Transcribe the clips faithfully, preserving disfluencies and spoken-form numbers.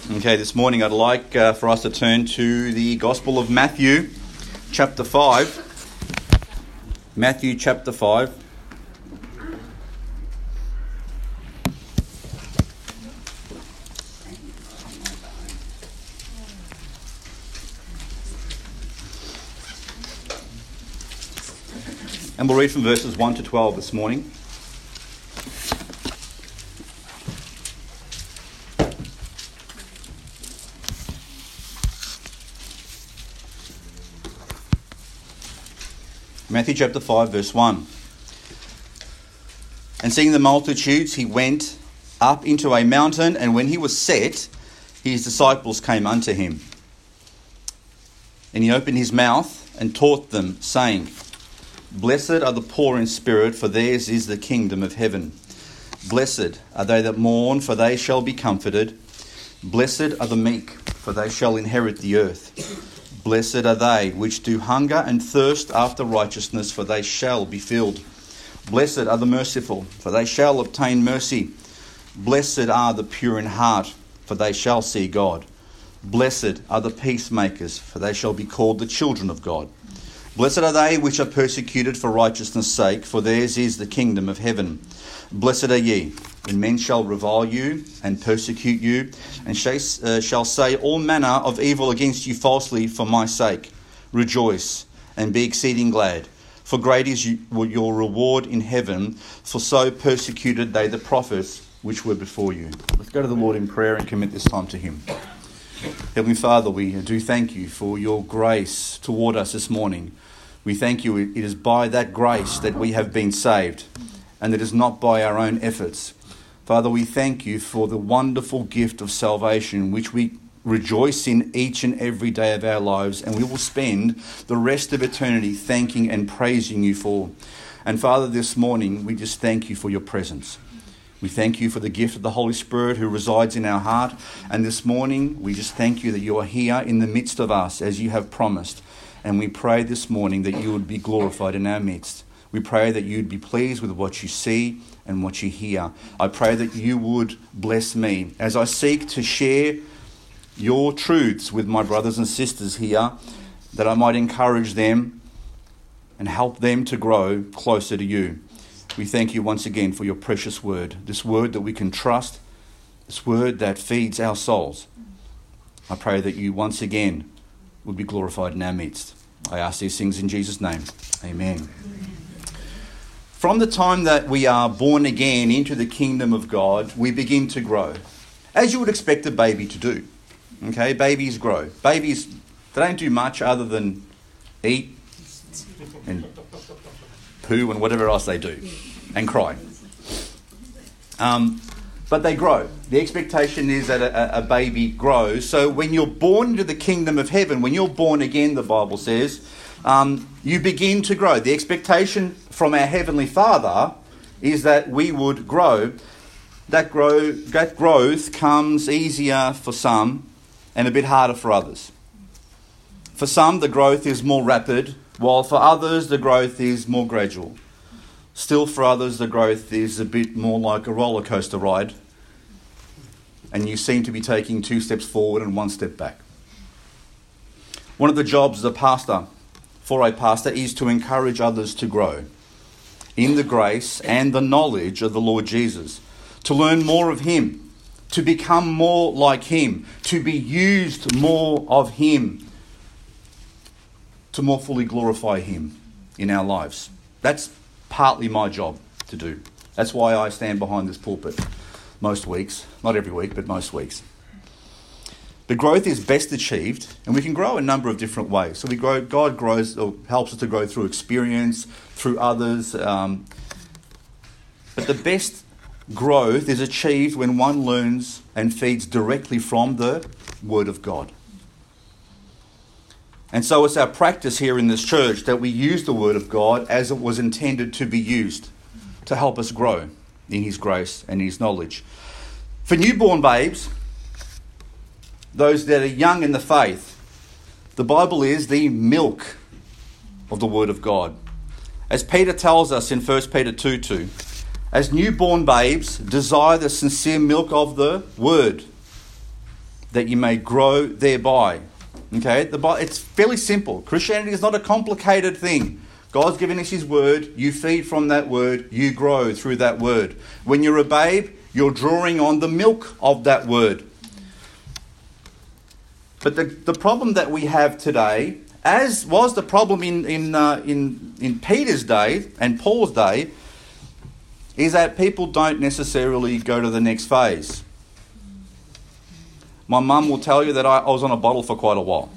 Okay, this morning I'd like uh, for us to turn to the Gospel of Matthew, chapter five. Matthew, chapter five. And we'll read from verses one to twelve this morning. Matthew chapter five, verse one. And seeing the multitudes, he went up into a mountain, and when he was set, his disciples came unto him. And he opened his mouth and taught them, saying, Blessed are the poor in spirit, for theirs is the kingdom of heaven. Blessed are they that mourn, for they shall be comforted. Blessed are the meek, for they shall inherit the earth. Blessed are they which do hunger and thirst after righteousness, for they shall be filled. Blessed are the merciful, for they shall obtain mercy. Blessed are the pure in heart, for they shall see God. Blessed are the peacemakers, for they shall be called the children of God. Blessed are they which are persecuted for righteousness' sake, for theirs is the kingdom of heaven. Blessed are ye, when men shall revile you and persecute you, and shall say all manner of evil against you falsely for my sake. Rejoice and be exceeding glad, for great is your reward in heaven, for so persecuted they the prophets which were before you. Let's go to the Lord in prayer and commit this time to him. Heavenly Father, we do thank you for your grace toward us this morning. We thank you, it is by that grace that we have been saved, and it is not by our own efforts. Father, we thank you for the wonderful gift of salvation, which we rejoice in each and every day of our lives, and we will spend the rest of eternity thanking and praising you for. And Father, this morning, we just thank you for your presence. We thank you for the gift of the Holy Spirit who resides in our heart. And this morning, we just thank you that you are here in the midst of us as you have promised. And we pray this morning that you would be glorified in our midst. We pray that you'd be pleased with what you see and what you hear. I pray that you would bless me as I seek to share your truths with my brothers and sisters here, that I might encourage them and help them to grow closer to you. We thank you once again for your precious word, this word that we can trust, this word that feeds our souls. I pray that you once again would be glorified in our midst. I ask these things in Jesus' name. Amen. From the time that we are born again into the kingdom of God, we begin to grow, as you would expect a baby to do. Okay, babies grow. Babies, they don't do much other than eat and poo and whatever else they do, and cry. Um, but they grow. The expectation is that a, a baby grows. So when you're born into the kingdom of heaven, when you're born again, the Bible says, um, you begin to grow. The expectation from our Heavenly Father is that we would grow. That grow that growth comes easier for some and a bit harder for others. For some, the growth is more rapid, while for others, the growth is more gradual. Still for others, the growth is a bit more like a roller coaster ride, and you seem to be taking two steps forward and one step back. One of the jobs of a pastor, for a pastor, is to encourage others to grow in the grace and the knowledge of the Lord Jesus, to learn more of him, to become more like him, to be used more of him, to more fully glorify him in our lives. That's partly my job to do. That's why I stand behind this pulpit most weeks, not every week, but most weeks. The growth is best achieved, and we can grow a number of different ways. So we grow. God grows, or helps us to grow through experience, through others. Um, but the best growth is achieved when one learns and feeds directly from the Word of God. And so it's our practice here in this church that we use the Word of God as it was intended to be used, to help us grow in his grace and his knowledge. For newborn babes, those that are young in the faith, the Bible is the milk of the Word of God. As Peter tells us in First Peter two two, as newborn babes, desire the sincere milk of the Word, that you may grow thereby. Okay, the Bible, it's fairly simple. Christianity is not a complicated thing. God's given us his word, you feed from that word, you grow through that word. When you're a babe, you're drawing on the milk of that word. But the, the problem that we have today, as was the problem in, in, uh, in, in Peter's day and Paul's day, is that people don't necessarily go to the next phase. My mum will tell you that I, I was on a bottle for quite a while.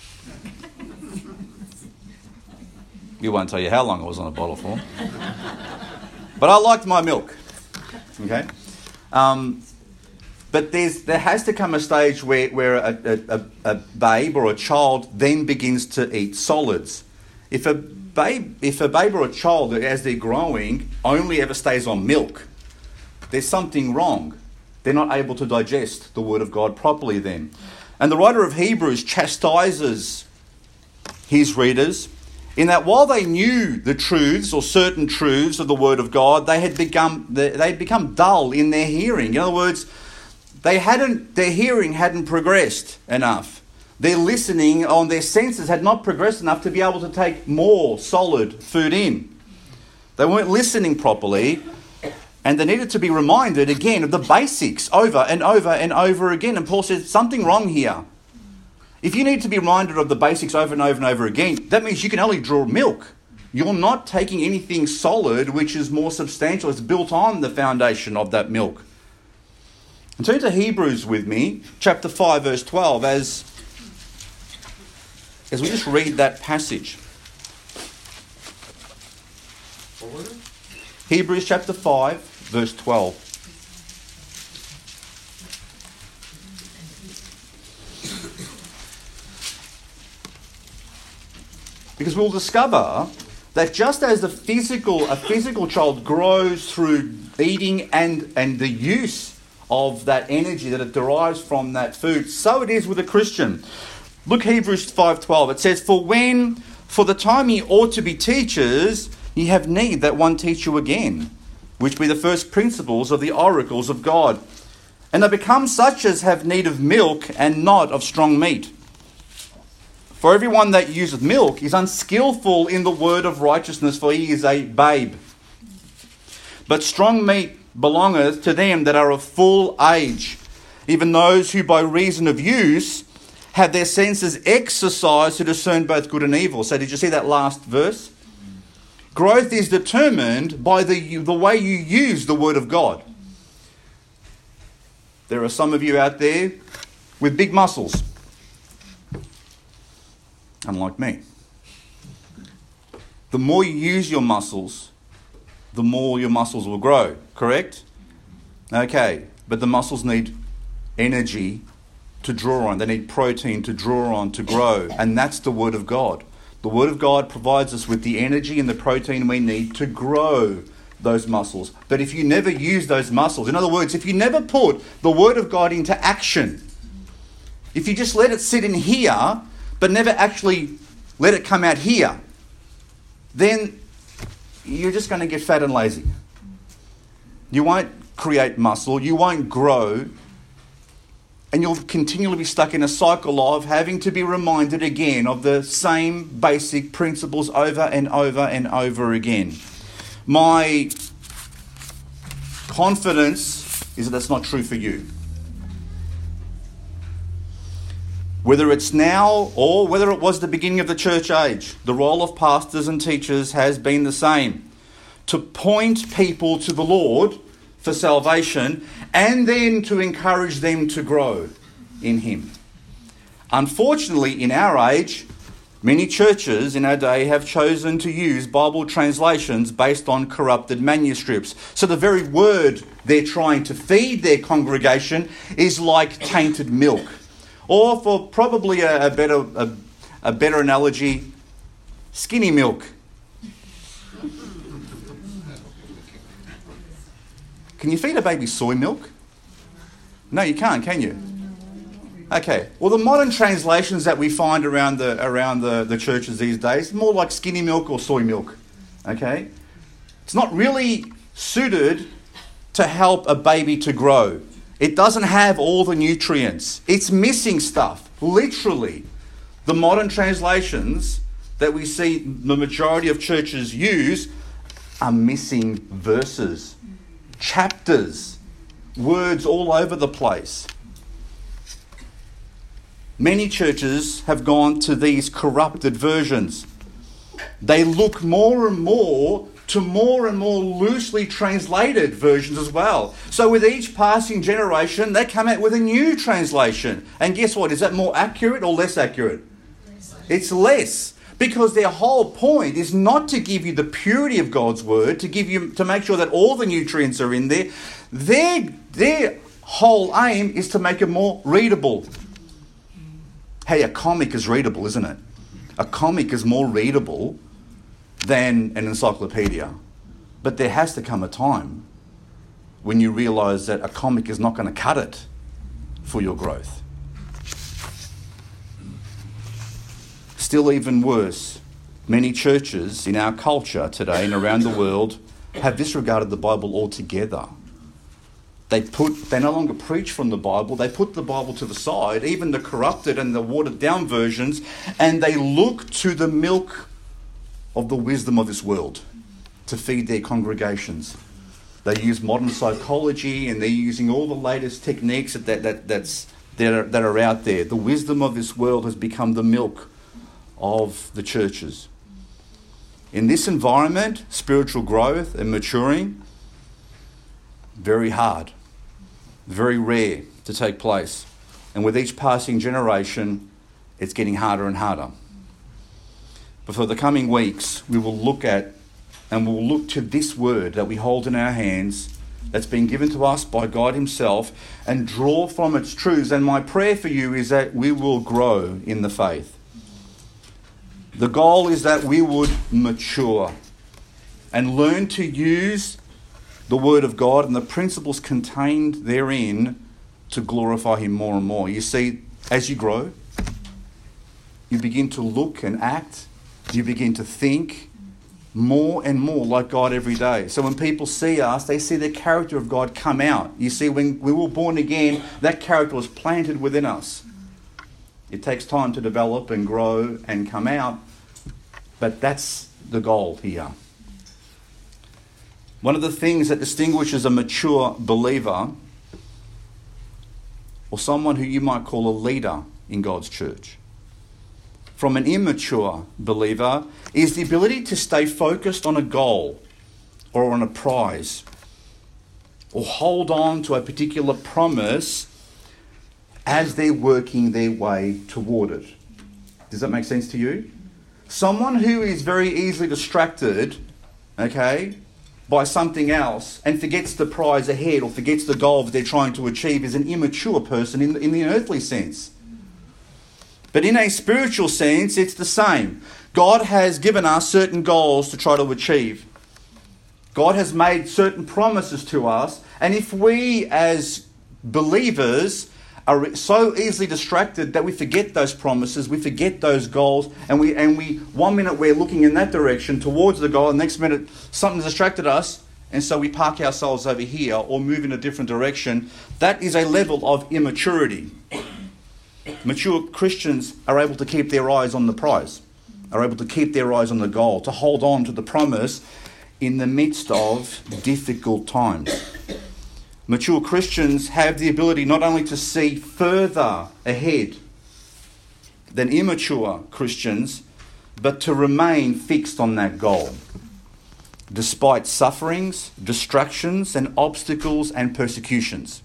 You won't tell you how long I was on a bottle for. But I liked my milk. Okay? Um, but there's there has to come a stage where, where a, a, a babe or a child then begins to eat solids. If a babe if a babe or a child, as they're growing, only ever stays on milk, there's something wrong. They're not able to digest the word of God properly then. And the writer of Hebrews chastises his readers in that while they knew the truths or certain truths of the word of God, they had become they had become dull in their hearing. In other words, they hadn't their hearing hadn't progressed enough. Their listening on their senses had not progressed enough to be able to take more solid food in. They weren't listening properly, and they needed to be reminded again of the basics over and over and over again. And Paul says, something wrong here. If you need to be reminded of the basics over and over and over again, that means you can only draw milk. You're not taking anything solid which is more substantial. It's built on the foundation of that milk. And turn to Hebrews with me, chapter five, verse twelve, as, as we just read that passage. Hebrews chapter five, verse twelve. Because we'll discover that just as the physical, a physical child grows through eating and, and the use of that energy that it derives from that food, so it is with a Christian. Look, Hebrews five twelve. It says, For when, for the time ye ought to be teachers, ye have need that one teach you again, which be the first principles of the oracles of God. And are become such as have need of milk and not of strong meat. For everyone that useth milk is unskillful in the word of righteousness, for he is a babe. But strong meat belongeth to them that are of full age, even those who by reason of use have their senses exercised to discern both good and evil. So did you see that last verse? Growth is determined by the, the way you use the word of God. There are some of you out there with big muscles. Unlike me. The more you use your muscles, the more your muscles will grow, correct? Okay, but the muscles need energy to draw on. They need protein to draw on, to grow. And that's the Word of God. The Word of God provides us with the energy and the protein we need to grow those muscles. But if you never use those muscles, in other words, if you never put the Word of God into action, if you just let it sit in here, but never actually let it come out here, then you're just going to get fat and lazy. You won't create muscle, you won't grow, and you'll continually be stuck in a cycle of having to be reminded again of the same basic principles over and over and over again. My confidence is that that's not true for you. Whether it's now or whether it was the beginning of the church age, the role of pastors and teachers has been the same. To point people to the Lord for salvation and then to encourage them to grow in Him. Unfortunately, in our age, many churches in our day have chosen to use Bible translations based on corrupted manuscripts. So the very word they're trying to feed their congregation is like tainted milk. Or for probably a, a better a, a better analogy, skinny milk. Can you feed a baby soy milk? No, you can't, can you? Okay. Well, the modern translations that we find around the around the, the churches these days, more like skinny milk or soy milk. Okay? It's not really suited to help a baby to grow. It doesn't have all the nutrients. It's missing stuff, literally. The modern translations that we see the majority of churches use are missing verses, chapters, words all over the place. Many churches have gone to these corrupted versions. They look more and more to more and more loosely translated versions as well. So with each passing generation, they come out with a new translation. And guess what? Is that more accurate or less accurate? Less. It's less. Because their whole point is not to give you the purity of God's word, to give you to make sure that all the nutrients are in there. Their, their whole aim is to make it more readable. Hey, a comic is readable, isn't it? A comic is more readable than an encyclopedia. But there has to come a time when you realise that a comic is not going to cut it for your growth. Still even worse, many churches in our culture today and around the world have disregarded the Bible altogether. They put, they no longer preach from the Bible. They put the Bible to the side, even the corrupted and the watered down versions, and they look to the milk of the wisdom of this world to feed their congregations. They use modern psychology and they're using all the latest techniques that, that, that, that's, that, are, that are out there. The wisdom of this world has become the milk of the churches. In this environment, spiritual growth and maturing, very hard, very rare to take place. And with each passing generation, it's getting harder and harder. But for the coming weeks, we will look at and we'll look to this word that we hold in our hands that's been given to us by God himself and draw from its truths. And my prayer for you is that we will grow in the faith. The goal is that we would mature and learn to use the Word of God and the principles contained therein to glorify him more and more. You see, as you grow, you begin to look and act, you begin to think more and more like God every day. So when people see us, they see the character of God come out. You see, when we were born again, that character was planted within us. It takes time to develop and grow and come out, but that's the goal here. One of the things that distinguishes a mature believer, or someone who you might call a leader in God's church, from an immature believer, is the ability to stay focused on a goal or on a prize, or hold on to a particular promise as they're working their way toward it. Does that make sense to you? Someone who is very easily distracted, okay, by something else and forgets the prize ahead or forgets the goal that they're trying to achieve is an immature person in the, in the earthly sense. But in a spiritual sense, it's the same. God has given us certain goals to try to achieve. God has made certain promises to us, and if we as believers are so easily distracted that we forget those promises, we forget those goals, and we and we one minute we're looking in that direction towards the goal, and the next minute something distracted us, and so we park ourselves over here or move in a different direction. That is a level of immaturity. Mature Christians are able to keep their eyes on the prize, are able to keep their eyes on the goal, to hold on to the promise in the midst of difficult times. Mature Christians have the ability not only to see further ahead than immature Christians, but to remain fixed on that goal, despite sufferings, distractions, and obstacles and persecutions.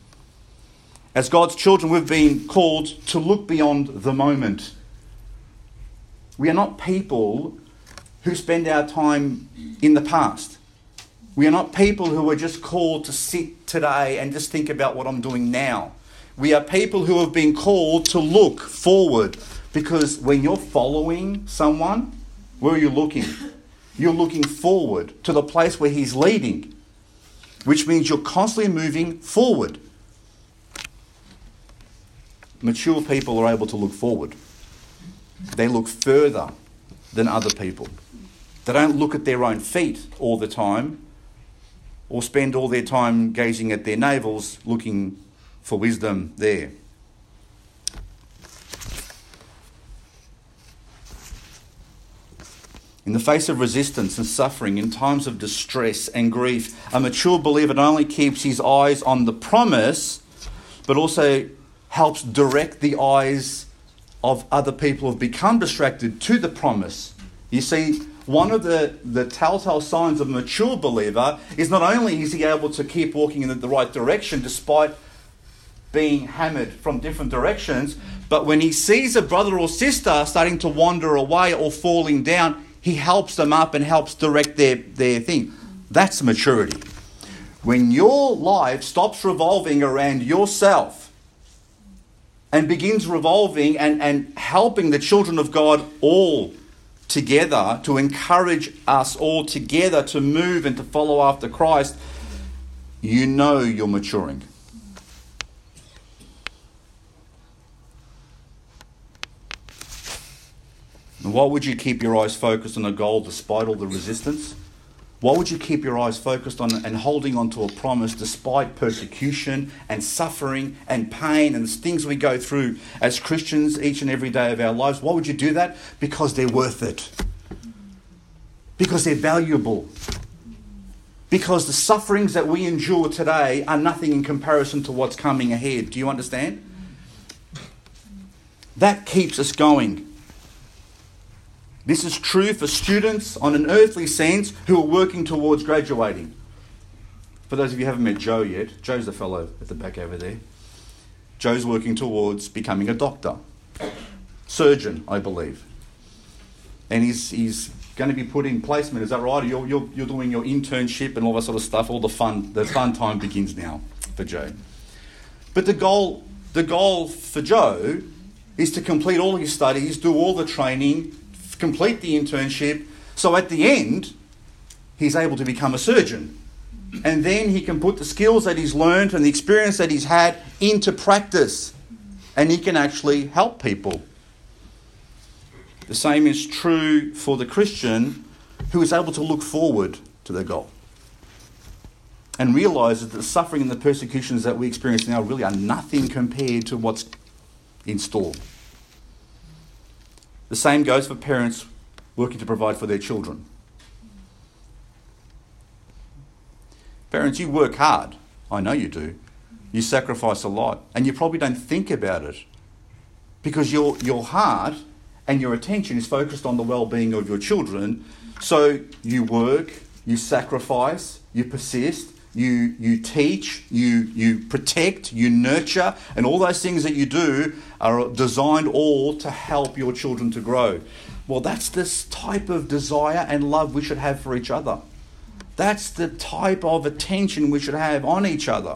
As God's children, we've been called to look beyond the moment. We are not people who spend our time in the past. We are not people who are just called to sit today and just think about what I'm doing now. We are people who have been called to look forward, because when you're following someone, where are you looking? You're looking forward to the place where he's leading, which means you're constantly moving forward. Mature people are able to look forward. They look further than other people. They don't look at their own feet all the time. or spend all their time gazing at their navels looking for wisdom there. In the face of resistance and suffering, in times of distress and grief, a mature believer not only keeps his eyes on the promise, but also helps direct the eyes of other people who have become distracted to the promise. You see, one of the, the telltale signs of a mature believer is not only is he able to keep walking in the, the right direction despite being hammered from different directions, but when he sees a brother or sister starting to wander away or falling down, he helps them up and helps direct their, their thing. That's maturity. When your life stops revolving around yourself and begins revolving and, and helping the children of God all together, to encourage us all together to move and to follow after Christ, you know you're maturing. And why would you keep your eyes focused on a goal despite all the resistance? Why would you keep your eyes focused on and holding on to a promise despite persecution and suffering and pain and the things we go through as Christians each and every day of our lives? Why would you do that? Because they're worth it. Because they're valuable. Because the sufferings that we endure today are nothing in comparison to what's coming ahead. Do you understand? That keeps us going. This is true for students on an earthly sense who are working towards graduating. For those of you who haven't met Joe yet, Joe's the fellow at the back over there. Joe's working towards becoming a doctor. Surgeon, I believe. And he's he's going to be put in placement, is that right? You're, you're, you're doing your internship and all that sort of stuff. All the fun, the fun time begins now for Joe. But the goal, the goal for Joe is to complete all his studies, do all the training, complete the internship, so at the end, he's able to become a surgeon. And then he can put the skills that he's learned and the experience that he's had into practice. And he can actually help people. The same is true for the Christian who is able to look forward to their goal. And realises that the suffering and the persecutions that we experience now really are nothing compared to what's in store. The same goes for parents working to provide for their children. Parents, you work hard. I know you do. You sacrifice a lot. And you probably don't think about it. Because your, your heart and your attention is focused on the well-being of your children. So you work, you sacrifice, you persist, you you teach, you you protect, you nurture, and all those things that you do are designed all to help your children to grow. Well, that's this type of desire and love we should have for each other. That's the type of attention we should have on each other.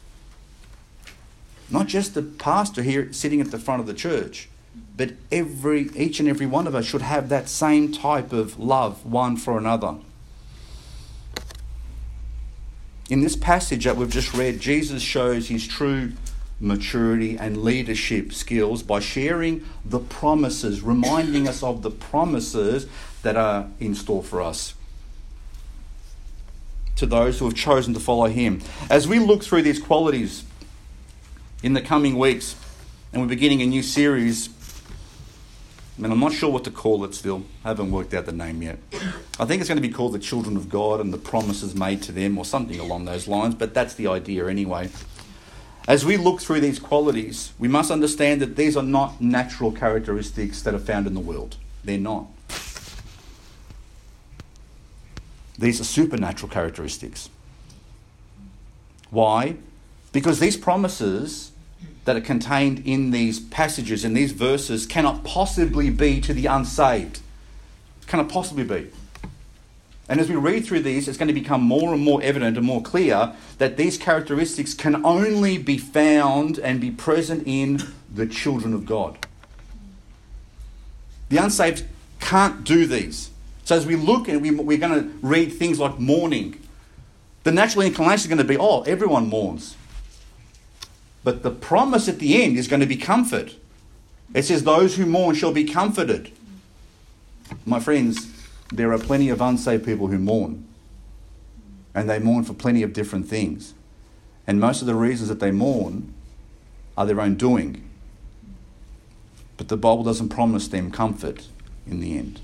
Not just the pastor here sitting at the front of the church, but every each and every one of us should have that same type of love one for another. In this passage that we've just read, Jesus shows his true maturity and leadership skills by sharing the promises, reminding us of the promises that are in store for us, to those who have chosen to follow him. As we look through these qualities in the coming weeks, and we're beginning a new series, and I'm not sure what to call it still. I haven't worked out the name yet. I think it's going to be called The Children of God and the Promises Made to Them, or something along those lines, but that's the idea anyway. As we look through these qualities, we must understand that these are not natural characteristics that are found in the world. They're not. These are supernatural characteristics. Why? Because these promises that are contained in these passages, in these verses, cannot possibly be to the unsaved. Cannot possibly be. And as we read through these, it's going to become more and more evident and more clear that these characteristics can only be found and be present in the children of God. The unsaved can't do these. So as we look and we, we're going to read things like mourning, the natural inclination is going to be, oh, everyone mourns. But the promise at the end is going to be comfort. It says, those who mourn shall be comforted. My friends, there are plenty of unsaved people who mourn. And they mourn for plenty of different things. And most of the reasons that they mourn are their own doing. But the Bible doesn't promise them comfort in the end.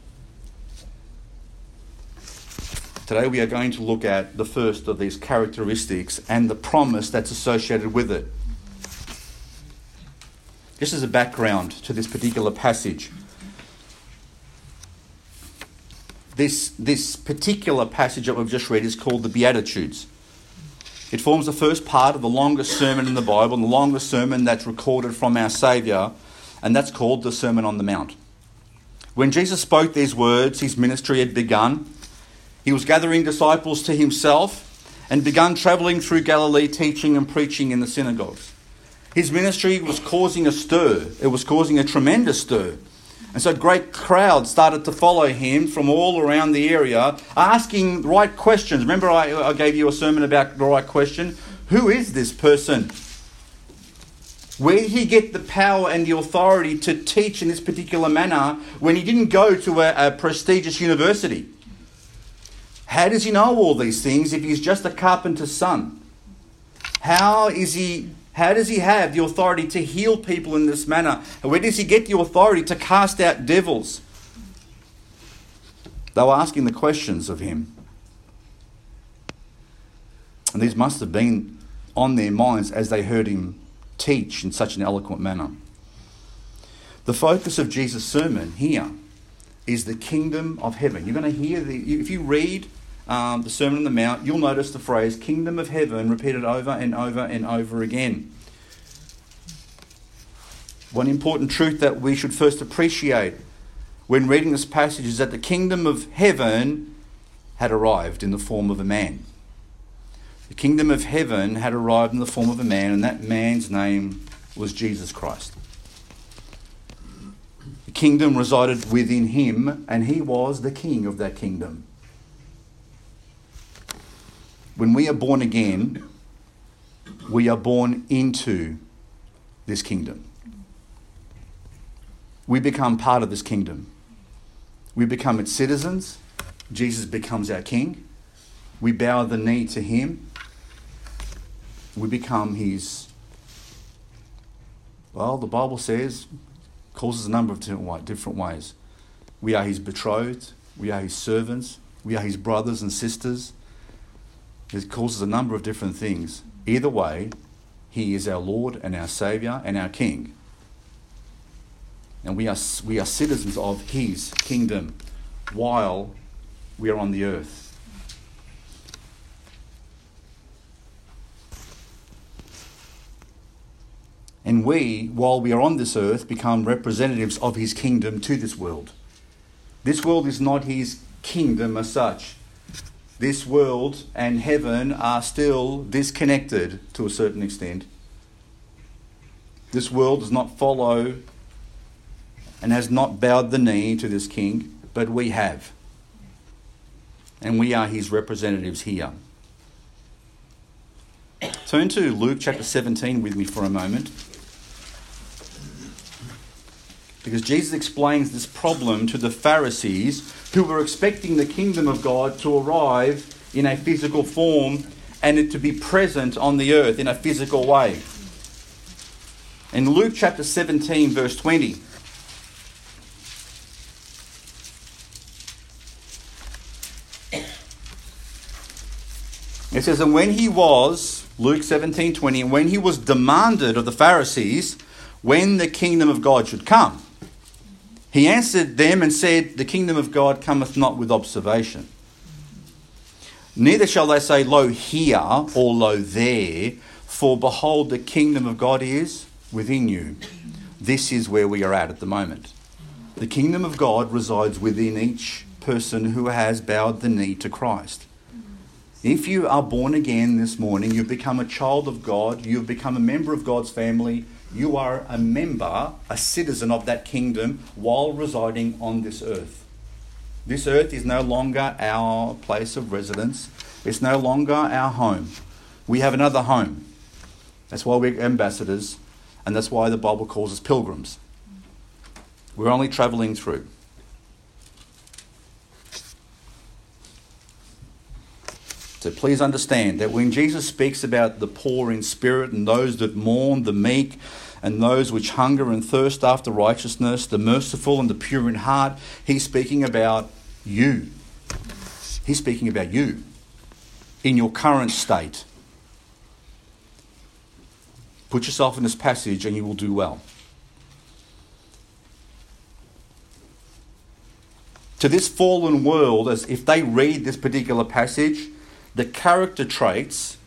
Today we are going to look at the first of these characteristics and the promise that's associated with it. Just as a background to this particular passage. This, this particular passage that we've just read is called the Beatitudes. It forms the first part of the longest sermon in the Bible, and the longest sermon that's recorded from our Saviour, and that's called the Sermon on the Mount. When Jesus spoke these words, his ministry had begun. He was gathering disciples to himself and begun travelling through Galilee, teaching and preaching in the synagogues. His ministry was causing a stir. It was causing a tremendous stir. And so great crowds started to follow him from all around the area, asking the right questions. Remember I, I gave you a sermon about the right question? Who is this person? Where did he get the power and the authority to teach in this particular manner when he didn't go to a, a prestigious university? How does he know all these things if he's just a carpenter's son? How is he... How does he have the authority to heal people in this manner? And where does he get the authority to cast out devils? They were asking the questions of him. And these must have been on their minds as they heard him teach in such an eloquent manner. The focus of Jesus' sermon here is the kingdom of heaven. You're going to hear, the, if you read Um, the Sermon on the Mount, you'll notice the phrase kingdom of heaven repeated over and over and over again. One important truth that we should first appreciate when reading this passage is that the kingdom of heaven had arrived in the form of a man. The kingdom of heaven had arrived in the form of a man, and that man's name was Jesus Christ. The kingdom resided within him, and he was the king of that kingdom. When we are born again, we are born into this kingdom. We become part of this kingdom. We become its citizens. Jesus becomes our king. We bow the knee to him. We become his, well, the Bible says, calls us a number of different ways. We are his betrothed. We are his servants. We are his brothers and sisters. It causes a number of different things. Either way, he is our Lord and our Saviour and our King. And we are we are citizens of his kingdom while we are on the earth. And we, while we are on this earth, become representatives of his kingdom to this world. This world is not his kingdom as such. This world and heaven are still disconnected to a certain extent. This world does not follow and has not bowed the knee to this king, but we have. And we are his representatives here. Turn to Luke chapter seventeen with me for a moment. Because Jesus explains this problem to the Pharisees who were expecting the kingdom of God to arrive in a physical form and it to be present on the earth in a physical way. In Luke chapter seventeen, verse twenty. It says, and when he was, Luke seventeen twenty, and when he was demanded of the Pharisees when the kingdom of God should come, he answered them and said, the kingdom of God cometh not with observation. Neither shall they say, lo here, or lo there, for behold, the kingdom of God is within you. This is where we are at at the moment. The kingdom of God resides within each person who has bowed the knee to Christ. If you are born again this morning, you've become a child of God, you've become a member of God's family, you are a member, a citizen of that kingdom while residing on this earth. This earth is no longer our place of residence. It's no longer our home. We have another home. That's why we're ambassadors, and that's why the Bible calls us pilgrims. We're only travelling through. So please understand that when Jesus speaks about the poor in spirit and those that mourn, the meek, and those which hunger and thirst after righteousness, the merciful and the pure in heart, he's speaking about you. He's speaking about you in your current state. Put yourself in this passage and you will do well. To this fallen world, as if they read this particular passage, the character traits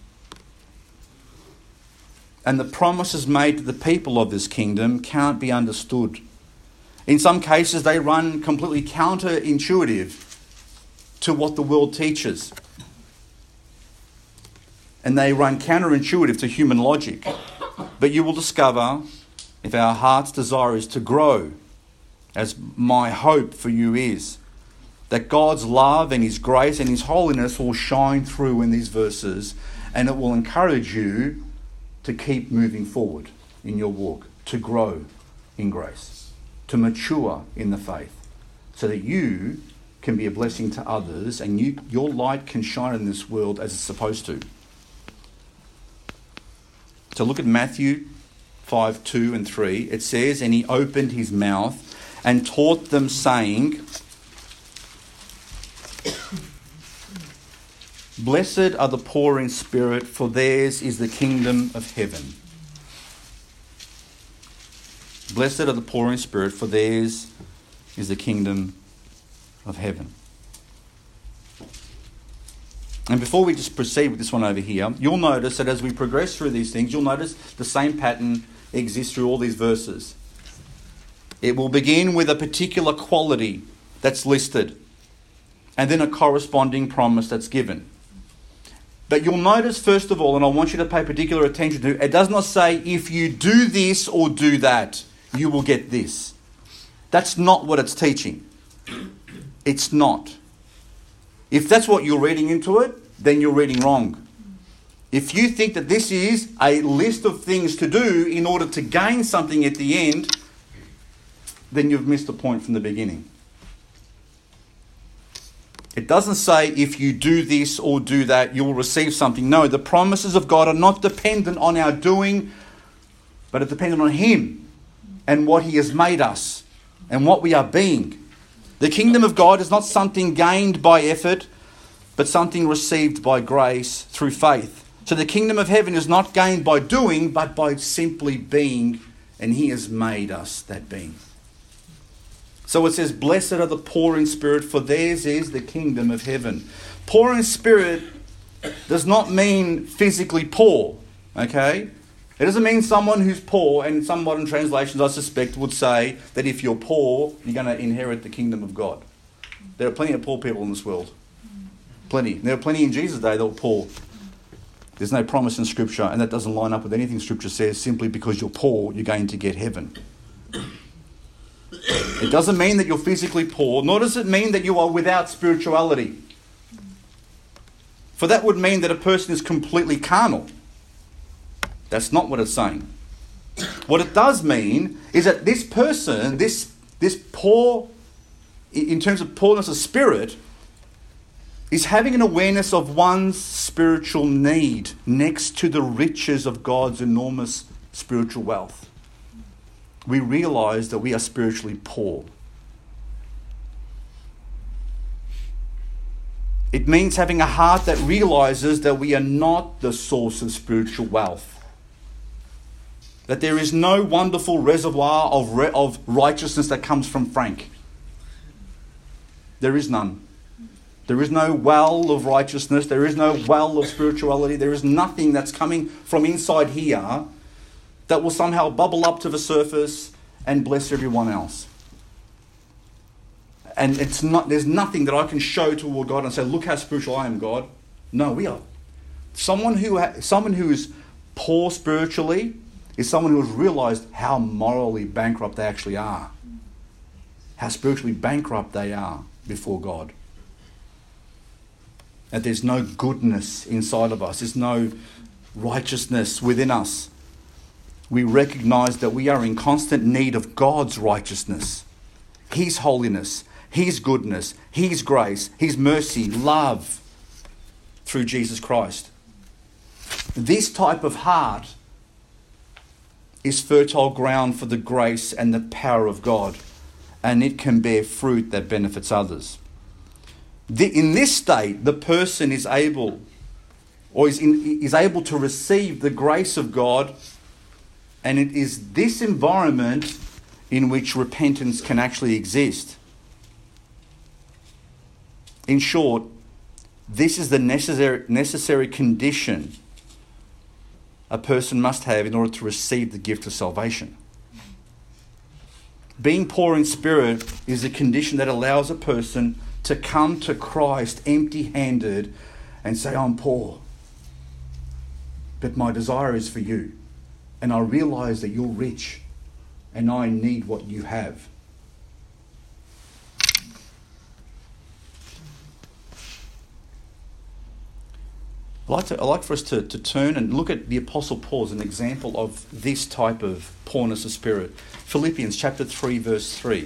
and the promises made to the people of this kingdom can't be understood. In some cases, they run completely counterintuitive to what the world teaches. And they run counterintuitive to human logic. But you will discover, if our heart's desire is to grow, as my hope for you is, that God's love and His grace and His holiness will shine through in these verses, and it will encourage you to keep moving forward in your walk, to grow in grace, to mature in the faith, so that you can be a blessing to others and you, your light can shine in this world as it's supposed to. So look at Matthew five, two and three. It says, "And He opened His mouth and taught them, saying, Blessed are the poor in spirit, for theirs is the kingdom of heaven." Blessed are the poor in spirit, for theirs is the kingdom of heaven. And before we just proceed with this one over here, you'll notice that as we progress through these things, you'll notice the same pattern exists through all these verses. It will begin with a particular quality that's listed, and then a corresponding promise that's given. But you'll notice, first of all, and I want you to pay particular attention to, it does not say, if you do this or do that, you will get this. That's not what it's teaching. It's not. If that's what you're reading into it, then you're reading wrong. If you think that this is a list of things to do in order to gain something at the end, then you've missed the point from the beginning. It doesn't say if you do this or do that, you'll receive something. No, the promises of God are not dependent on our doing, but are dependent on Him and what He has made us and what we are being. The kingdom of God is not something gained by effort, but something received by grace through faith. So the kingdom of heaven is not gained by doing, but by simply being, and He has made us that being. So it says, blessed are the poor in spirit, for theirs is the kingdom of heaven. Poor in spirit does not mean physically poor, okay? It doesn't mean someone who's poor, and some modern translations, I suspect, would say that if you're poor, you're going to inherit the kingdom of God. There are plenty of poor people in this world. Plenty. There were plenty in Jesus' day that were poor. There's no promise in Scripture, and that doesn't line up with anything Scripture says. Simply because you're poor, you're going to get heaven. It doesn't mean that you're physically poor, nor does it mean that you are without spirituality. For that would mean that a person is completely carnal. That's not what it's saying. What it does mean is that this person, this, this poor, in terms of poorness of spirit, is having an awareness of one's spiritual need next to the riches of God's enormous spiritual wealth. We realise that we are spiritually poor. It means having a heart that realises that we are not the source of spiritual wealth. That there is no wonderful reservoir of, re- of righteousness that comes from Frank. There is none. There is no well of righteousness. There is no well of spirituality. There is nothing that's coming from inside here that will somehow bubble up to the surface and bless everyone else. And it's not. There's nothing that I can show toward God and say, look how spiritual I am, God. No, we are. Someone who ha- someone who is poor spiritually is someone who has realised how morally bankrupt they actually are. How spiritually bankrupt they are before God. That there's no goodness inside of us. There's no righteousness within us. We recognise that we are in constant need of God's righteousness, His holiness, His goodness, His grace, His mercy, love. through Jesus Christ. This type of heart is fertile ground for the grace and the power of God, and it can bear fruit that benefits others. The, in this state, the person is able, or is, in, is able to receive the grace of God, and it is this environment in which repentance can actually exist. In short, this is the necessary, necessary condition a person must have in order to receive the gift of salvation. Being poor in spirit is a condition that allows a person to come to Christ empty-handed and say, I'm poor, but my desire is for you. And I realize that you're rich and I need what you have. I'd like, to, I'd like for us to, to turn and look at the Apostle Paul as an example of this type of poorness of spirit. Philippians chapter three, verse three.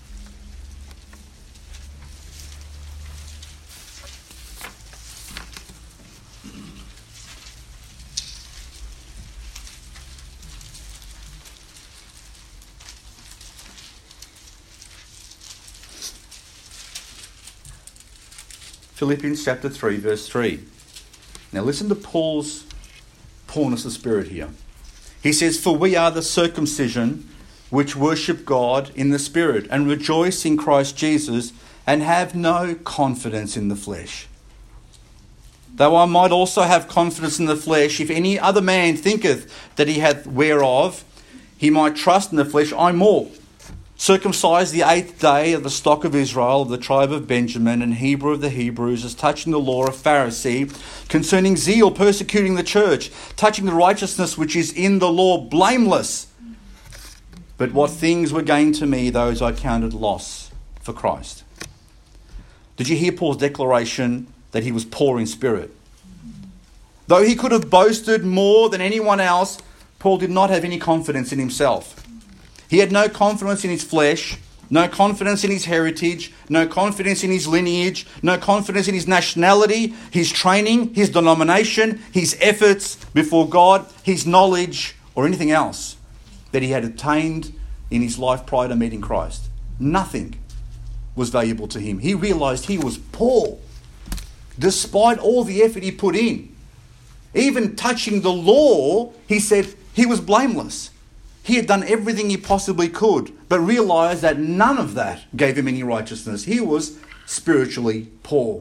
Philippians chapter three, verse three. Now listen to Paul's poorness of spirit here. He says, for we are the circumcision which worship God in the Spirit and rejoice in Christ Jesus and have no confidence in the flesh. Though I might also have confidence in the flesh, if any other man thinketh that he hath whereof he might trust in the flesh, I more. Circumcised the eighth day of the stock of Israel, of the tribe of Benjamin, and Hebrew of the Hebrews, as touching the law, a Pharisee, concerning zeal, persecuting the church, touching the righteousness which is in the law, blameless. But what things were gained to me, those I counted loss for Christ. Did you hear Paul's declaration that he was poor in spirit? Though he could have boasted more than anyone else, Paul did not have any confidence in himself. He had no confidence in his flesh, no confidence in his heritage, no confidence in his lineage, no confidence in his nationality, his training, his denomination, his efforts before God, his knowledge, or anything else that he had attained in his life prior to meeting Christ. Nothing was valuable to him. He realized he was poor, despite all the effort he put in. Even touching the law, he said he was blameless. He had done everything he possibly could, but realized that none of that gave him any righteousness. He was spiritually poor.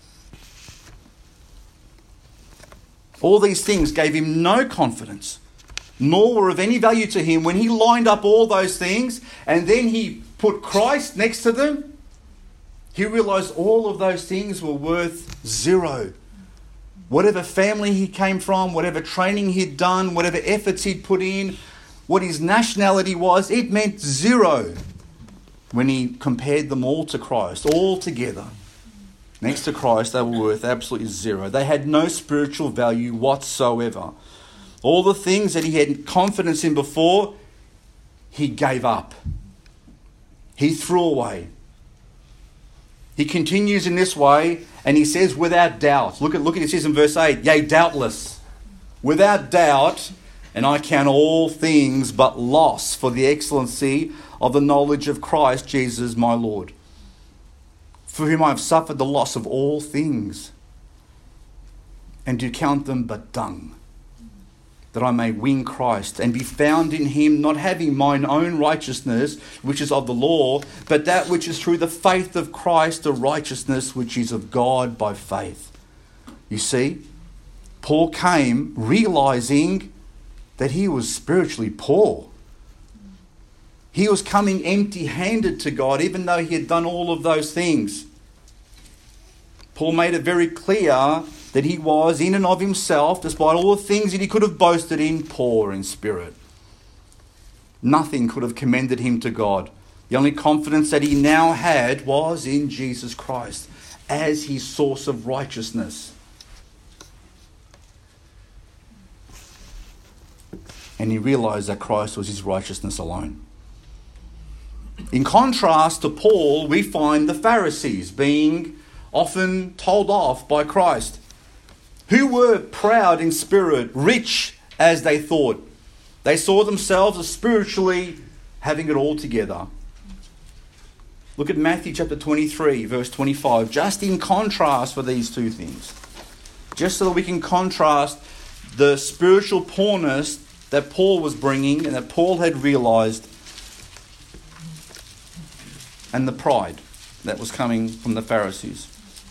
All these things gave him no confidence, nor were of any value to him. When he lined up all those things and then he put Christ next to them, he realized all of those things were worth zero. Whatever family he came from, whatever training he'd done, whatever efforts he'd put in, what his nationality was, it meant zero when he compared them all to Christ, all together. Next to Christ, they were worth absolutely zero. They had no spiritual value whatsoever. All the things that he had confidence in before, he gave up. He threw away. He continues in this way, and he says, without doubt. Look at, look at it, it says in verse eight, yea, doubtless. Without doubt, and I count all things but loss for the excellency of the knowledge of Christ Jesus my Lord, for whom I have suffered the loss of all things, and do count them but dung, that I may win Christ, and be found in him, not having mine own righteousness, which is of the law, but that which is through the faith of Christ, the righteousness which is of God by faith. You see, Paul came realizing that he was spiritually poor. He was coming empty-handed to God, even though he had done all of those things. Paul made it very clear that he was, in and of himself, despite all the things that he could have boasted in, poor in spirit. Nothing could have commended him to God. The only confidence that he now had was in Jesus Christ as his source of righteousness. And he realized that Christ was his righteousness alone. In contrast to Paul, we find the Pharisees being often told off by Christ. who were proud in spirit, rich as they thought. They saw themselves as spiritually having it all together. Look at Matthew chapter twenty-three, verse twenty-five, just in contrast for these two things. Just so that we can contrast the spiritual poorness that Paul was bringing and that Paul had realized, and the pride that was coming from the Pharisees.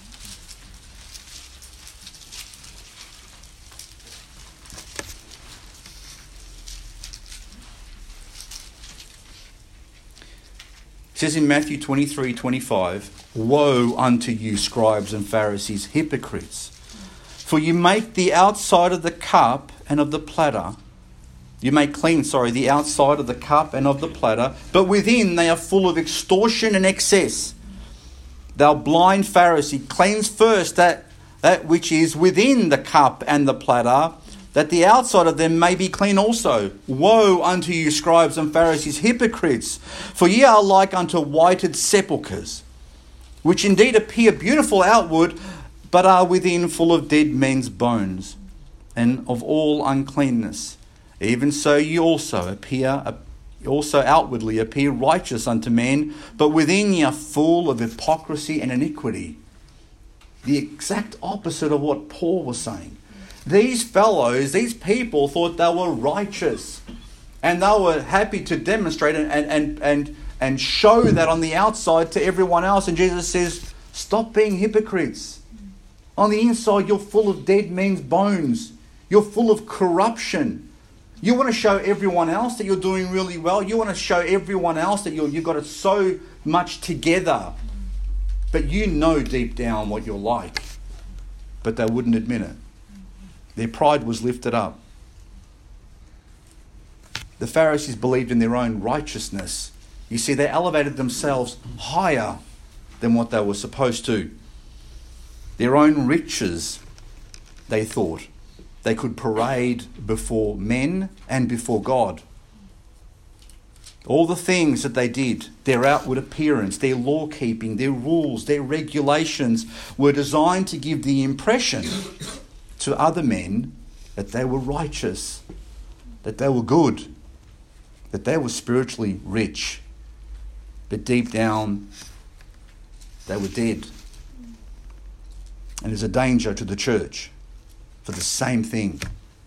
It says in Matthew twenty-three twenty-five, "Woe unto you, scribes and Pharisees, hypocrites! For you make the outside of the cup and of the platter, you make clean, sorry, the outside of the cup and of the platter, but within they are full of extortion and excess. Thou blind Pharisee, cleanse first that, that which is within the cup and the platter, that the outside of them may be clean also. Woe unto you, scribes and Pharisees, hypocrites! For ye are like unto whited sepulchres, which indeed appear beautiful outward, but are within full of dead men's bones, and of all uncleanness. Even so ye also appear, also outwardly appear righteous unto men, but within ye are full of hypocrisy and iniquity." The exact opposite of what Paul was saying. These fellows, these people thought they were righteous, and they were happy to demonstrate and, and, and, and show that on the outside to everyone else. And Jesus says, stop being hypocrites. On the inside, you're full of dead men's bones. You're full of corruption. You want to show everyone else that you're doing really well. You want to show everyone else that you're, you've got it so much together. But you know deep down what you're like. But they wouldn't admit it. Their pride was lifted up. The Pharisees believed in their own righteousness. You see, they elevated themselves higher than what they were supposed to. Their own riches, they thought, they could parade before men and before God. All the things that they did, their outward appearance, their law keeping, their rules, their regulations were designed to give the impression to other men that they were righteous, that they were good, that they were spiritually rich. But deep down, they were dead. And there's a danger to the church for the same thing.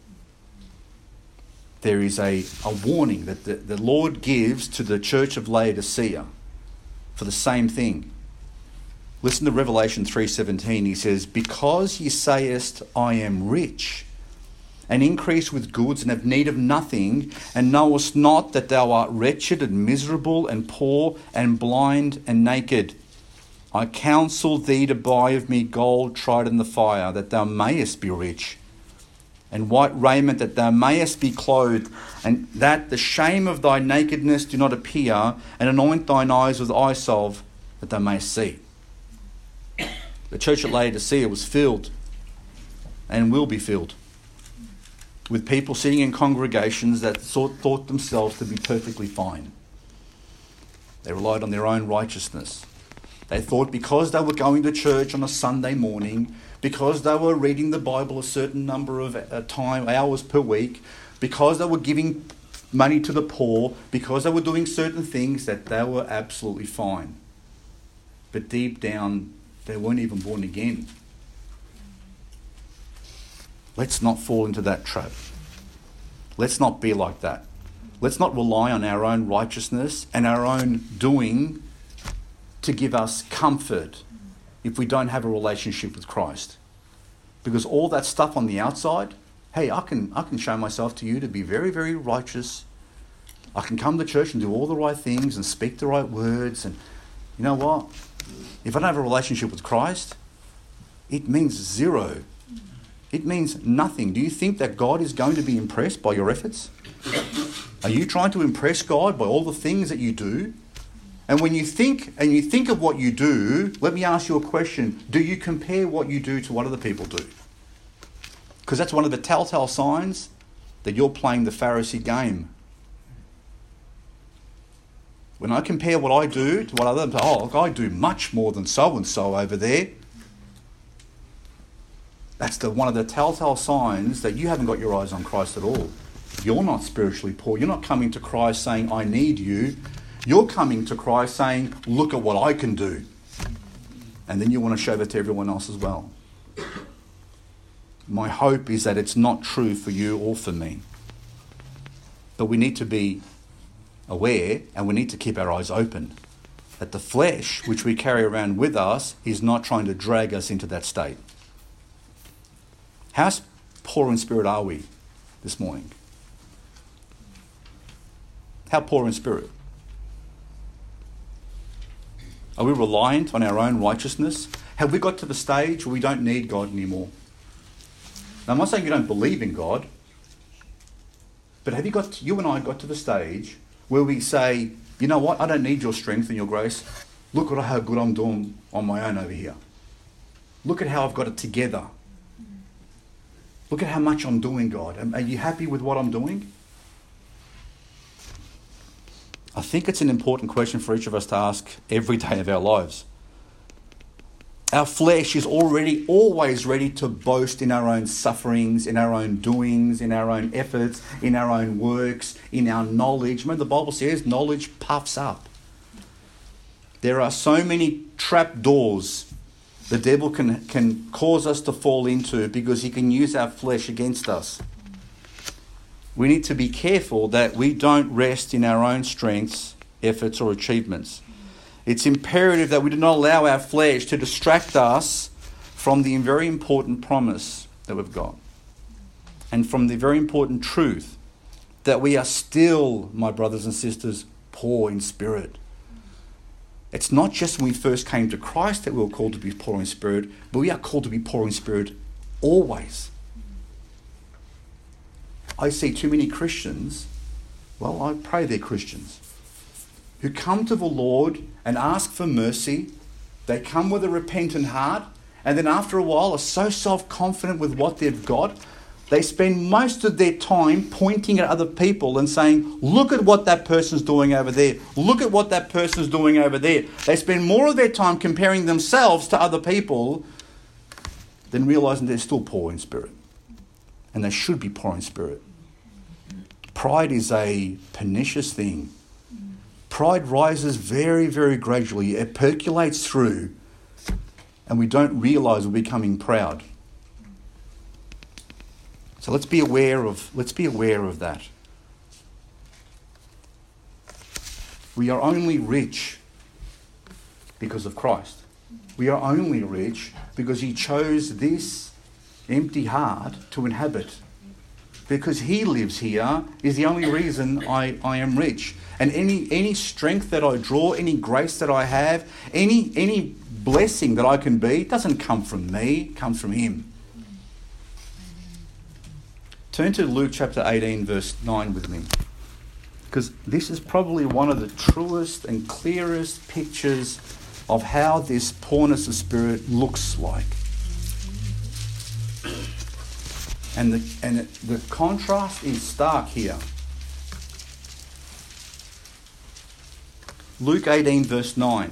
There is a, a warning that the, the Lord gives to the church of Laodicea for the same thing. Listen to Revelation three seventeen. He says, "Because ye sayest, I am rich, and increase with goods, and have need of nothing, and knowest not that thou art wretched and miserable and poor and blind and naked. I counsel thee to buy of me gold tried in the fire, that thou mayest be rich, and white raiment, that thou mayest be clothed, and that the shame of thy nakedness do not appear, and anoint thine eyes with eye salve, that thou mayest see." The church at Laodicea was filled, and will be filled, with people sitting in congregations that thought, thought themselves to be perfectly fine. They relied on their own righteousness. They thought because they were going to church on a Sunday morning, because they were reading the Bible a certain number of uh, time hours per week, because they were giving money to the poor, because they were doing certain things, that they were absolutely fine. But deep down, they weren't even born again. Let's not fall into that trap. Let's not be like that. Let's not rely on our own righteousness and our own doing to give us comfort if we don't have a relationship with Christ. Because all that stuff on the outside, hey, I can I can show myself to you to be very, very righteous. I can come to church and do all the right things and speak the right words. And you know what? If I don't have a relationship with Christ, it means zero. It means nothing. Do you think that God is going to be impressed by your efforts? Are you trying to impress God by all the things that you do? And when you think and you think of what you do, let me ask you a question. Do you compare what you do to what other people do? Because that's one of the telltale signs that you're playing the Pharisee game. When I compare what I do to what others, oh, I do much more than so-and-so over there. That's the one of the telltale signs that you haven't got your eyes on Christ at all. You're not spiritually poor. You're not coming to Christ saying, I need you. You're coming to Christ saying, look at what I can do. And then you want to show that to everyone else as well. My hope is that it's not true for you or for me. But we need to be aware and we need to keep our eyes open. That the flesh, which we carry around with us, is not trying to drag us into that state. How poor in spirit are we this morning? How poor in spirit? Are we reliant on our own righteousness? Have we got to the stage where we don't need God anymore? Now, I'm not saying you don't believe in God, but have you got, you and I got to the stage where we say, you know what, I don't need your strength and your grace. Look at how good I'm doing on my own over here. Look at how I've got it together. Look at how much I'm doing, God. Are you happy with what I'm doing? I think it's an important question for each of us to ask every day of our lives. Our flesh is already always ready to boast in our own sufferings, in our own doings, in our own efforts, in our own works, in our knowledge. Remember, the Bible says knowledge puffs up. There are so many trap doors the devil can, can cause us to fall into because he can use our flesh against us. We need to be careful that we don't rest in our own strengths, efforts or achievements. It's imperative that we do not allow our flesh to distract us from the very important promise that we've got. And from the very important truth that we are still, my brothers and sisters, poor in spirit. It's not just when we first came to Christ that we were called to be poor in spirit, but we are called to be poor in spirit always. I see too many Christians, well, I pray they're Christians, who come to the Lord and ask for mercy. They come with a repentant heart, and then after a while are so self-confident with what they've got, they spend most of their time pointing at other people and saying, look at what that person's doing over there. Look at what that person's doing over there. They spend more of their time comparing themselves to other people than realising they're still poor in spirit. And they should be poor in spirit. Pride is a pernicious thing. Pride rises very, very gradually. It percolates through, and we don't realise we're becoming proud. So let's be aware of let's be aware of that. We are only rich because of Christ. We are only rich because he chose this empty heart to inhabit. Because he lives here is the only reason I, I am rich. And any any strength that I draw, any grace that I have, any any blessing that I can be, doesn't come from me, it comes from him. Turn to Luke chapter eighteen, verse nine with me. Because this is probably one of the truest and clearest pictures of how this poorness of spirit looks like. And the, and it, the contrast is stark here. Luke eighteen, verse nine.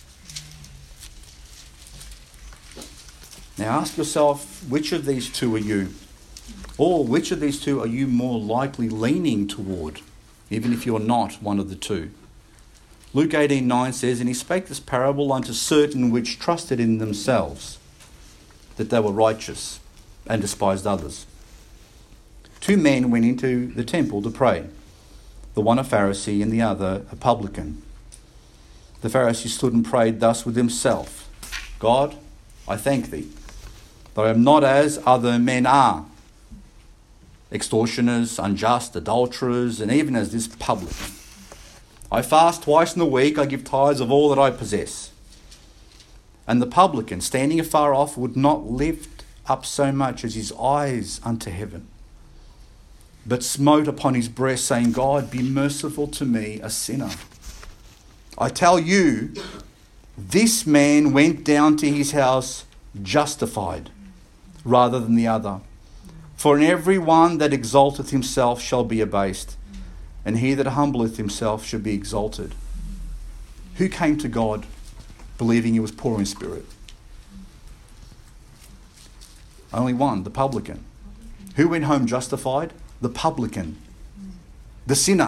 Now ask yourself, which of these two are you? Or which of these two are you more likely leaning toward, even if you're not one of the two? Luke eighteen nine says, and he spake this parable unto certain which trusted in themselves, that they were righteous, and despised others. Two men went into the temple to pray, the one a Pharisee and the other a publican. The Pharisee stood and prayed thus with himself, God, I thank thee, that I am not as other men are, extortioners, unjust, adulterers, and even as this publican. I fast twice in the week, I give tithes of all that I possess. And the publican, standing afar off, would not lift up so much as his eyes unto heaven, but smote upon his breast, saying, God, be merciful to me, a sinner. I tell you, this man went down to his house justified, rather than the other. For in every one that exalteth himself shall be abased, and he that humbleth himself shall be exalted. Who came to God believing he was poor in spirit? Only one, the publican. Who went home justified? The publican. The sinner.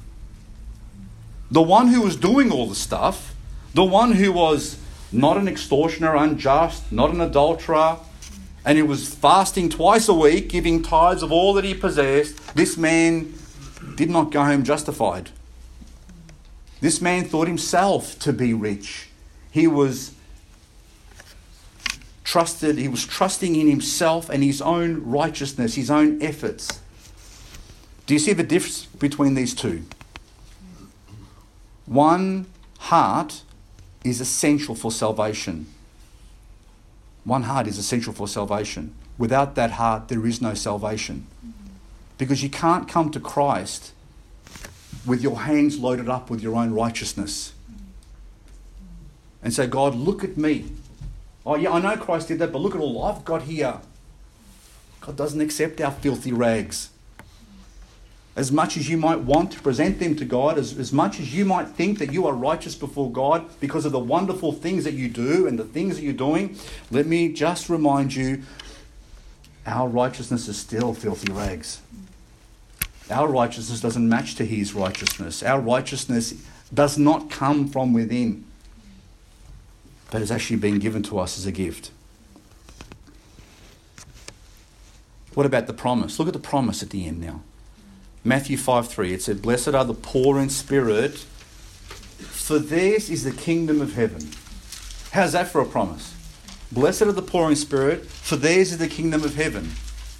The one who was doing all the stuff, the one who was not an extortioner, unjust, not an adulterer, and he was fasting twice a week, giving tithes of all that he possessed, this man did not go home justified. This man thought himself to be rich. He was trusted, he was trusting in himself and his own righteousness, his own efforts. Do you see the difference between these two? One heart is essential for salvation. One heart is essential for salvation. Without that heart, there is no salvation. Because you can't come to Christ with your hands loaded up with your own righteousness and say, God, look at me. Oh yeah, I know Christ did that, but look at all I've got here. God doesn't accept our filthy rags. As much as you might want to present them to God, as, as much as you might think that you are righteous before God because of the wonderful things that you do and the things that you're doing, let me just remind you, our righteousness is still filthy rags. Our righteousness doesn't match to his righteousness. Our righteousness does not come from within, but is actually being given to us as a gift. What about the promise? Look at the promise at the end now. Matthew five three, it said, "Blessed are the poor in spirit, for theirs is the kingdom of heaven." How's that for a promise? Blessed are the poor in spirit, for theirs is the kingdom of heaven.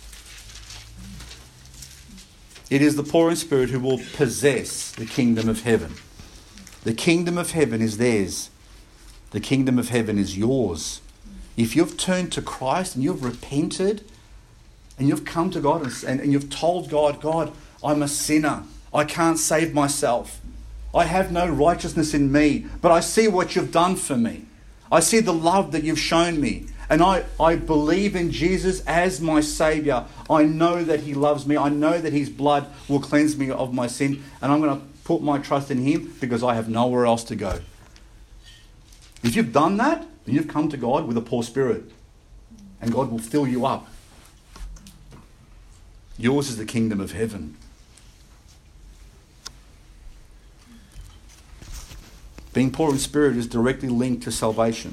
It is the poor in spirit who will possess the kingdom of heaven. The kingdom of heaven is theirs. The kingdom of heaven is yours. If you've turned to Christ and you've repented and you've come to God and, and, and you've told God, God, I'm a sinner. I can't save myself. I have no righteousness in me, but I see what you've done for me. I see the love that you've shown me. And I, I believe in Jesus as my Saviour. I know that he loves me. I know that his blood will cleanse me of my sin. And I'm going to put my trust in him because I have nowhere else to go. If you've done that, then you've come to God with a poor spirit. And God will fill you up. Yours is the kingdom of heaven. Being poor in spirit is directly linked to salvation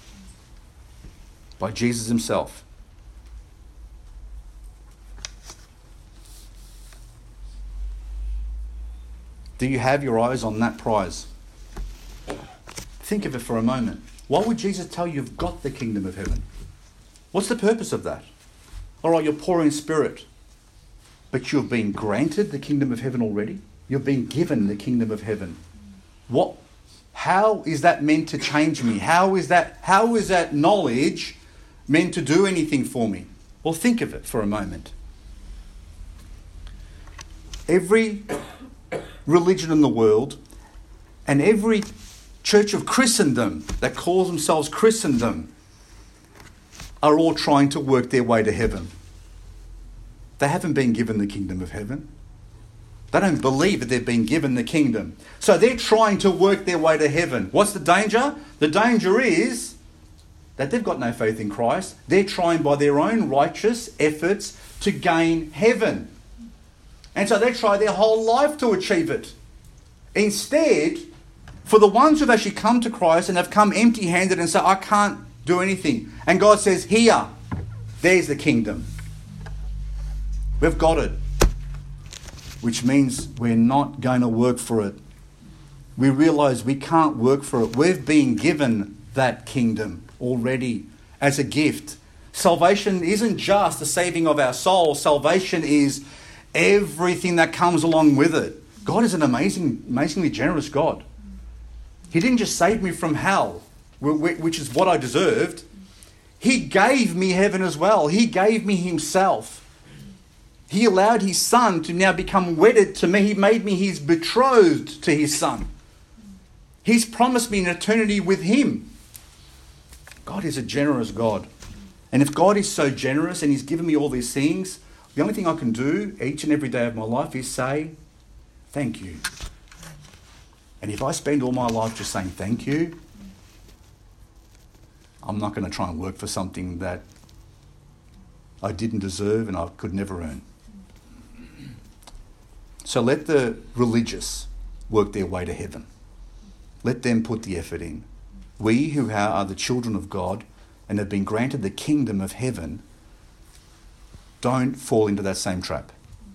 by Jesus himself. Do you have your eyes on that prize? Think of it for a moment. Why would Jesus tell you you've got the kingdom of heaven? What's the purpose of that? All right, you're poor in spirit, but you've been granted the kingdom of heaven already. You've been given the kingdom of heaven. What? How is that meant to change me? How is that, how is that knowledge meant to do anything for me? Well, think of it for a moment. Every religion in the world and every church of Christendom that calls themselves Christendom are all trying to work their way to heaven. They haven't been given the kingdom of heaven. They don't believe that they've been given the kingdom. So they're trying to work their way to heaven. What's the danger? The danger is that they've got no faith in Christ. They're trying by their own righteous efforts to gain heaven. And so they try their whole life to achieve it. Instead, for the ones who've actually come to Christ and have come empty-handed and say, I can't do anything. And God says, here, there's the kingdom. We've got it. Which means we're not going to work for it. We realise we can't work for it. We've been given that kingdom already as a gift. Salvation isn't just the saving of our soul. Salvation is everything that comes along with it. God is an amazing, amazingly generous God. He didn't just save me from hell, which is what I deserved. He gave me heaven as well. He gave me himself. He allowed his son to now become wedded to me. He made me his betrothed to his son. He's promised me an eternity with him. God is a generous God. And if God is so generous and he's given me all these things, the only thing I can do each and every day of my life is say, thank you. And if I spend all my life just saying thank you, I'm not going to try and work for something that I didn't deserve and I could never earn. So let the religious work their way to heaven. Let them put the effort in. We who are the children of God and have been granted the kingdom of heaven, don't fall into that same trap.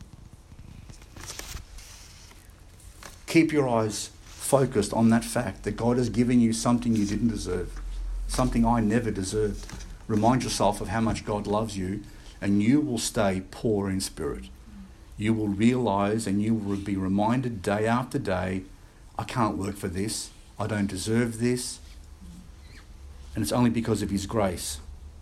Keep your eyes focused on that fact that God has given you something you didn't deserve, something I never deserved. Remind yourself of how much God loves you, and you will stay poor in spirit. You will realise and you will be reminded day after day, I can't work for this, I don't deserve this, and it's only because of his grace.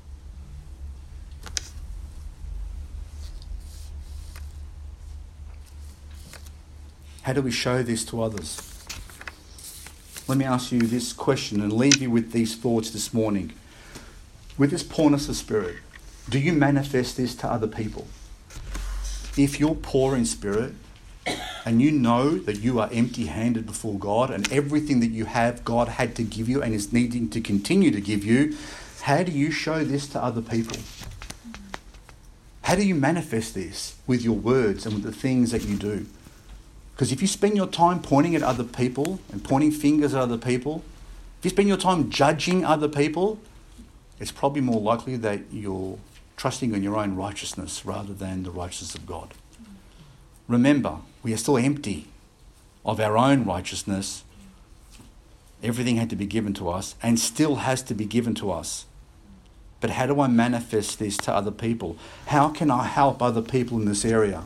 How do we show this to others? Let me ask you this question and leave you with these thoughts this morning. With this poorness of spirit, do you manifest this to other people? If you're poor in spirit and you know that you are empty-handed before God and everything that you have God had to give you and is needing to continue to give you, how do you show this to other people? How do you manifest this with your words and with the things that you do? Because if you spend your time pointing at other people and pointing fingers at other people, if you spend your time judging other people, it's probably more likely that you're trusting in your own righteousness rather than the righteousness of God. Remember, we are still empty of our own righteousness. Everything had to be given to us and still has to be given to us. But how do I manifest this to other people? How can I help other people in this area?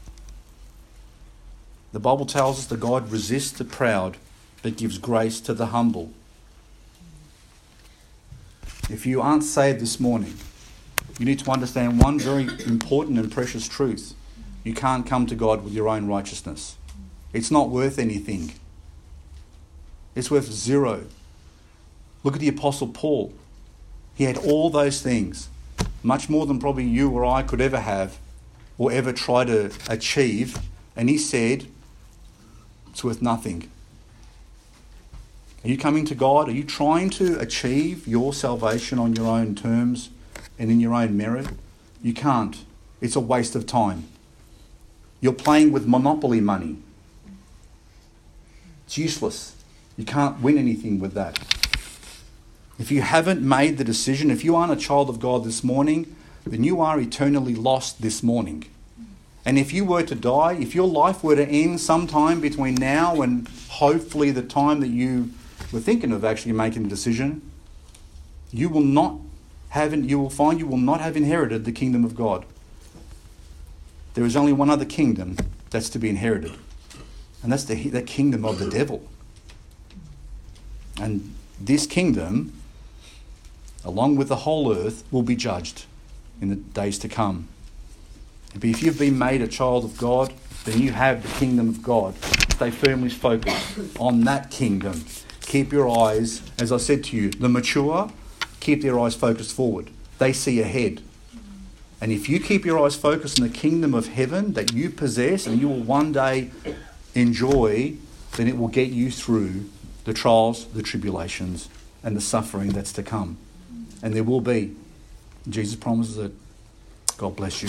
The Bible tells us that God resists the proud but gives grace to the humble. If you aren't saved this morning, you need to understand one very important and precious truth. You can't come to God with your own righteousness. It's not worth anything. It's worth zero. Look at the Apostle Paul. He had all those things, much more than probably you or I could ever have or ever try to achieve. And he said, it's worth nothing. Are you coming to God? Are you trying to achieve your salvation on your own terms and in your own merit? You can't. It's a waste of time. You're playing with monopoly money. It's useless. You can't win anything with that. If you haven't made the decision, if you aren't a child of God this morning, then you are eternally lost this morning. And if you were to die, if your life were to end sometime between now and hopefully the time that you were thinking of actually making a decision, you will not have, you will find you will not have inherited the kingdom of God. There is only one other kingdom that's to be inherited, and that's the, the kingdom of the devil. And this kingdom, along with the whole earth, will be judged in the days to come. But if you've been made a child of God, then you have the kingdom of God. Stay firmly focused on that kingdom. Keep your eyes, as I said to you, the mature, keep their eyes focused forward. They see ahead. And if you keep your eyes focused on the kingdom of heaven that you possess and you will one day enjoy, then it will get you through the trials, the tribulations, and the suffering that's to come. And there will be. Jesus promises it. God bless you.